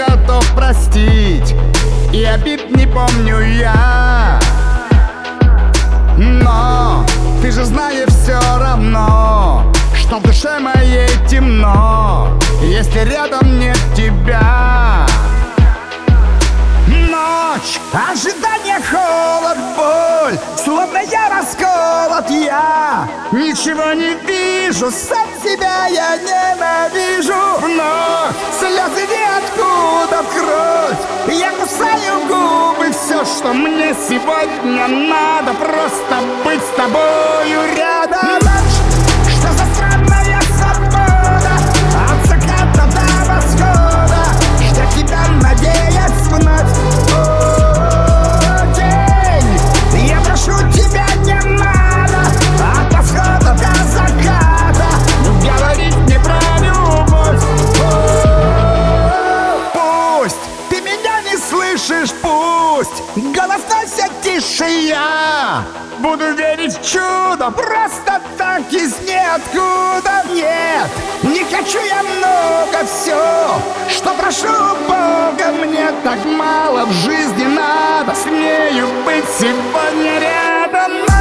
готов простить, и обид не помню я. Но ты же знаешь все равно, что в душе моей темно, если рядом нет тебя. Ночь, ожидание, холод, боль, словно я расколот, я ничего не вижу, сам себя я ненавижу. Вновь слезы ниоткуда в кровь, я кусаю губы. Все, что мне сегодня надо, просто быть с тобою рядом. Ночь, что за странная свобода, от заката до восхода, ждать тебя, надеясь вновь. О, день, я прошу тебя, не надо от восхода до заката говорить мне про любовь. Пусть ты меня не слышишь, пусть голос носят тише, я буду верить в чудо просто так из ниоткуда. Нет, не хочу я много, все, что прошу Бога, мне так мало в жизни надо с нею быть сегодня рядом.